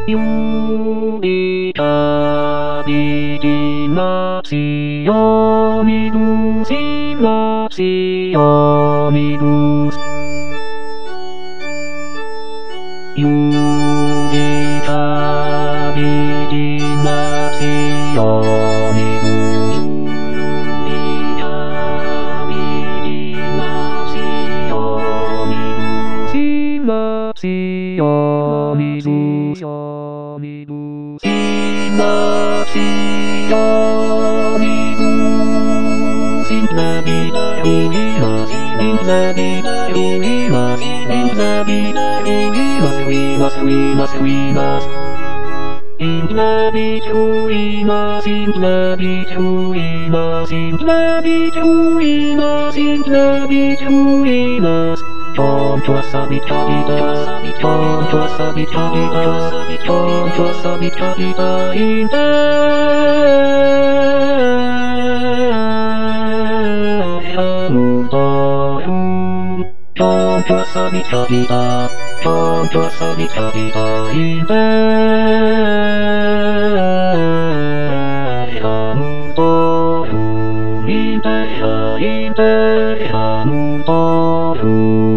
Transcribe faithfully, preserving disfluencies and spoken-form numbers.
より旅しますようにどしますようにどより旅しますようにどしますようにどしますようにどしんざびだよいますしんざびだよいますしんざびだよいますいますいますいますIn love to imas, in love to imas, in love to imas, in love to imas. Tonto asabi kabita, tonto asabi kabita, tonto asabi kabita, in Tonto asabi kabita, tonto asabi kabita, in Imperial, Imperial, Imperial,